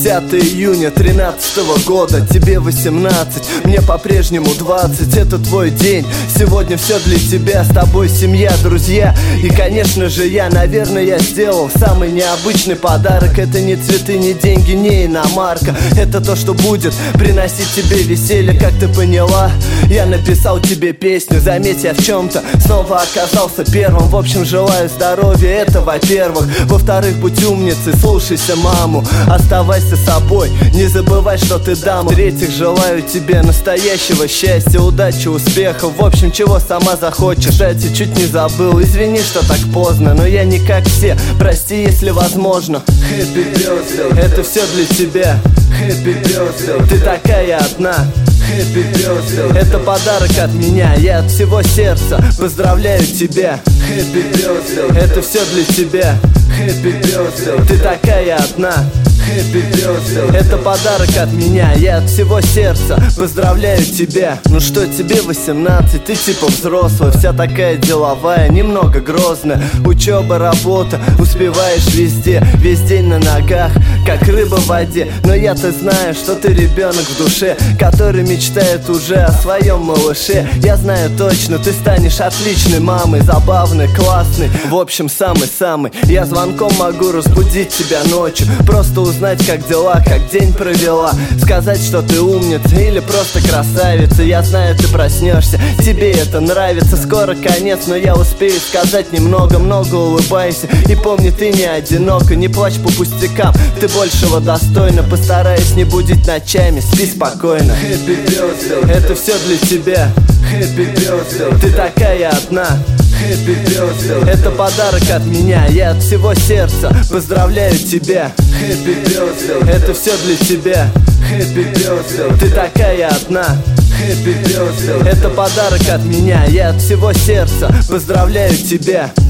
10 июня 13 года, тебе 18, мне по-прежнему 20. Это твой день, сегодня все для тебя. С тобой семья, друзья и, конечно же, я. Наверное, я сделал самый необычный подарок. Это не цветы, не деньги, не иномарка. Это то, что будет приносить тебе веселье. Как ты поняла, я написал тебе песню. Заметь, я в чем-то снова оказался первым. В общем, желаю здоровья, это во-первых. Во-вторых, будь умницей, слушайся маму. Оставайся собой, не забывай, что ты дама. В-третьих, желаю тебе настоящего счастья, удачи, успехов. В общем, чего сама захочешь. Кстати, чуть не забыл, извини, что так поздно, но я не как все, прости, если возможно. Happy birthday, это все для тебя. Happy birthday, ты такая одна. Happy birthday, это подарок от меня, я от всего сердца поздравляю тебя. Happy birthday, это все для тебя. Happy birthday, ты такая одна. Happy birthday, это подарок от меня, я от всего сердца поздравляю тебя. Ну что, тебе 18, ты типа взрослая, вся такая деловая, немного грозная. Учеба, работа, успеваешь везде, весь день на ногах, как рыба в воде. Но я-то знаю, что ты ребенок в душе, который мечтает уже о своем малыше. Я знаю точно, ты станешь отличной мамой, забавной, классной, в общем, самый-самый. Я звонком могу разбудить тебя ночью, просто узнать, как дела, как день провела. Сказать, что ты умница или просто красавица. Я знаю, ты проснешься, тебе это нравится. Скоро конец, но я успею сказать немного. Много улыбайся и помни, ты не одинока. Не плачь по пустякам, ты большего достойна. Постараюсь не будить ночами, спи спокойно. Happy birthday, это все для тебя. Happy birthday, ты такая одна. Happy birthday, это подарок от меня, я от всего сердца поздравляю тебя. Happy birthday, это все для тебя. Happy birthday, ты такая одна. Happy birthday, это подарок от меня, я от всего сердца поздравляю тебя.